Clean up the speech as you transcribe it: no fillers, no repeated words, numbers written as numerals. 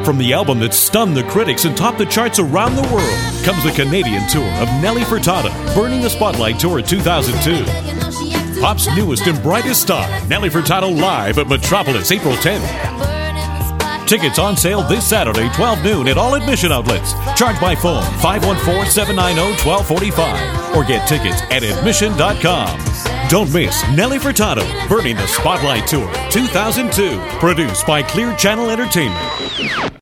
From the album that stunned the critics and topped the charts around the world comes the Canadian tour of Nelly Furtado, Burning the Spotlight Tour 2002. Pop's newest and brightest star, Nelly Furtado live at Metropolis April 10th. Tickets on sale this Saturday, 12 noon at all admission outlets. Charge by phone 514-790-1245 or get tickets at admission.com. Don't miss Nelly Furtado, Burning the Spotlight Tour 2002, produced by Clear Channel Entertainment.